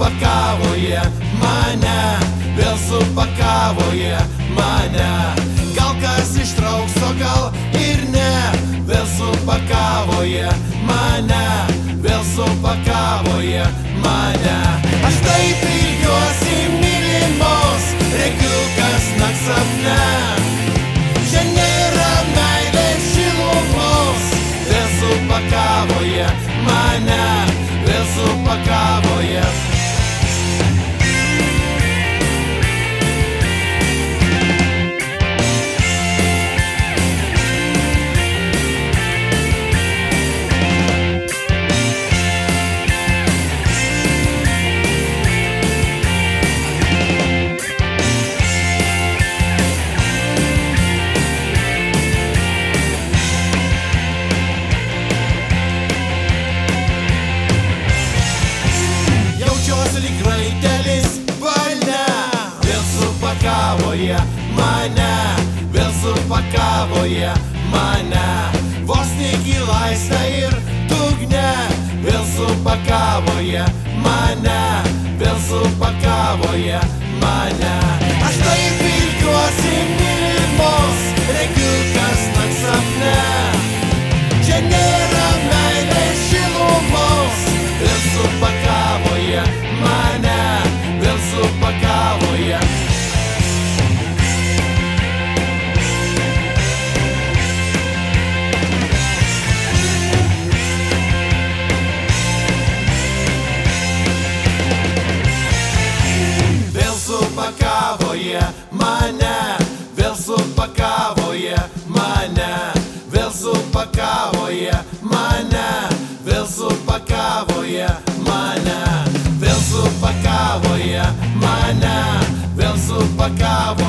supakavoje mane, vėl supakavoje mane. Gal kas ištrauks, o gal ir ne, vėl supakavoje mane, vėl supakavoje mane. Aš taip ilgiuosi mylimos, regiu kas nakt sapne. Čia nėra meilės šilumos, vėl supakavoje mane, vėl supakavoje. Supakavoje mane, vėl supakavoje mane. Vos tik į laisvę ir dugne, vėl supakavoje mane, vėl supakavoje mane. Aš taip ilgiuosi mylimos, regiu kas nakt sapne. Čia nėra meilės šilumos, vėl supakavoje mane, vėl supakavoje. Supakavoje mane, vėl supakavoje mane, vėl supakavoje mane, vėl supakavoje mane, vėl supakavoje mane, vėl supakavoje.